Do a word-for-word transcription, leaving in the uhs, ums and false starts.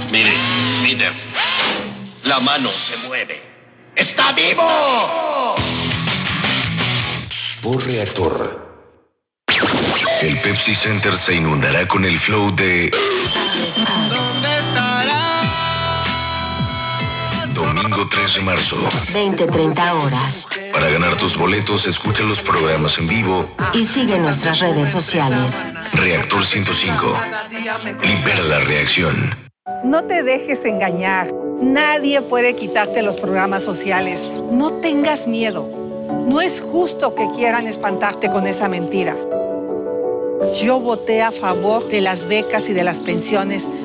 Mire, líder, la mano se mueve. ¡Está vivo! Por reactor. El Pepsi Center se inundará con el flow de ¿Dónde estará? Domingo tres de marzo. veinte treinta horas. Para ganar tus boletos, escucha los programas en vivo Y sigue nuestras redes sociales. Reactor ciento cinco. Libera la reacción. No te dejes engañar. Nadie puede quitarte los programas sociales. No tengas miedo. No es justo que quieran espantarte con esa mentira. Yo voté a favor de las becas y de las pensiones